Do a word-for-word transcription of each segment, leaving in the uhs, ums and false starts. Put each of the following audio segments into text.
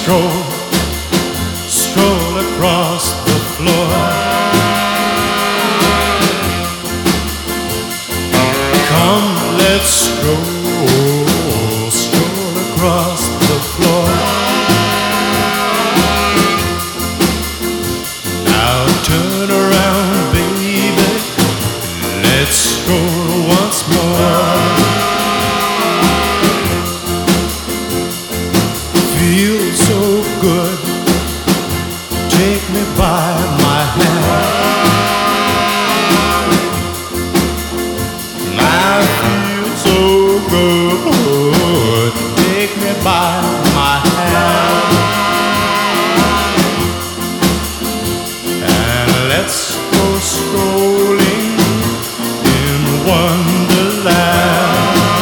stroll, stroll across the floor. Come, let's stroll, stroll across the floor. Now turn around, baby, let's stroll once more. Feels so good, take me by my hand. I feel so good, take me by my hand. And let's go strolling in Wonderland.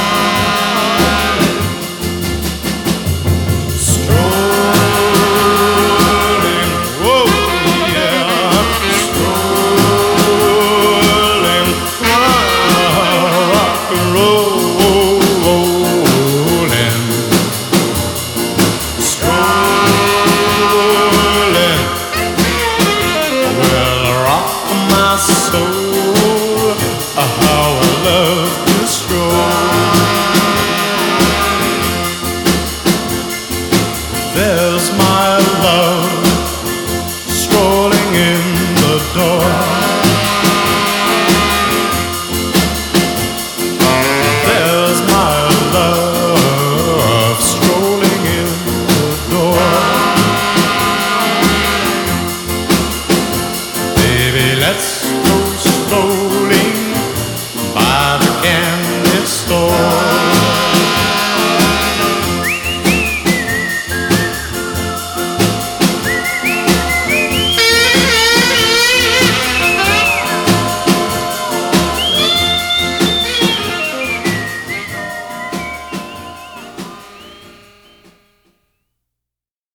Soul, how I love to stroll. There's my love strolling in the door. There's my love strolling in the door. Baby, let's